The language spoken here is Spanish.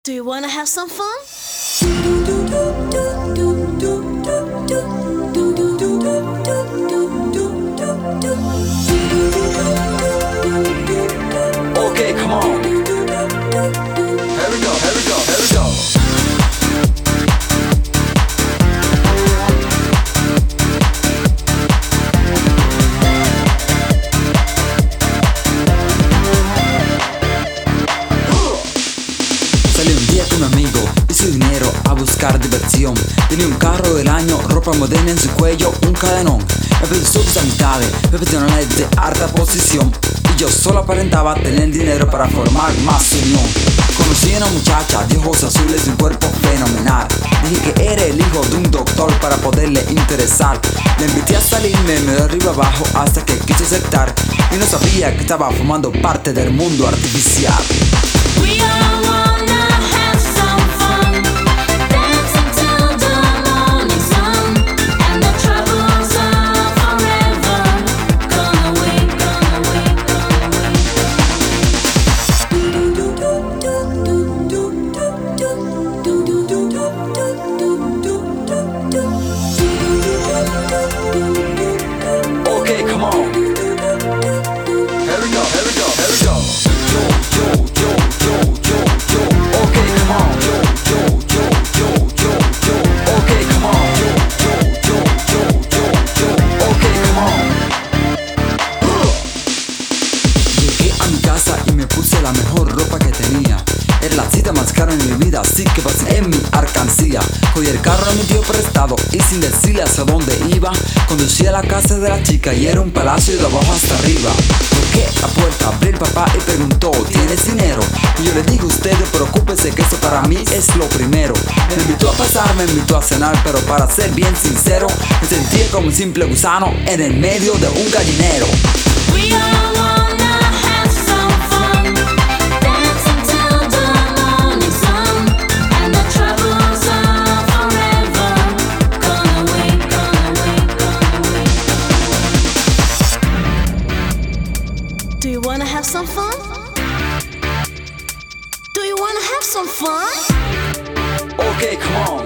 Do you wanna have some fun? Okay, come on. Here we go, here we go, here we go. Salí un día con un amigo y su dinero a buscar diversión. Tenía un carro del año, ropa moderna en su cuello, un cadenón. Me pidió sus amistades, profesionales de alta posición, y yo solo aparentaba tener dinero para formar más unión. Conocí a una muchacha de ojos azules y un cuerpo fenomenal. Dije que era el hijo de un doctor para poderle interesar. Le invité a salir, me miró arriba abajo hasta que quiso aceptar, y no sabía que estaba formando parte del mundo artificial. We all wanna have some fun, dance until the morning sun, and the troubles are forever gone away, gone away, gone away. Okay, come on. Here we go, here we go, here we go. Yo, yo, yo, yo, yo, yo. Okay, come on. Yo, yo, yo, yo, yo, yo. Okay, come on. Yo, yo, yo, yo, yo, yo. Okay, come on. Llegué a mi casa y me puse la mejor ropa que tenía. Era la cita más cara en mi vida, así que pasé en mi alcancía. Cogí el carro, me dio prestado y sin decirle hacia dónde iba, conducí a la casa de la chica y era un palacio de abajo hasta arriba. Toqué la puerta, abrí el papá y preguntó: ¿tienes dinero? Y yo le dije: usted preocúpese que eso para mí es lo primero. Me invitó a pasar, me invitó a cenar, pero para ser bien sincero, me sentía como un simple gusano en el medio de un gallinero. We all wanna have some fun, dance until the morning sun, and the troubles are forever gone away, gone away, gone away. Do you wanna have some fun? Do you wanna have some fun? Okay, come on.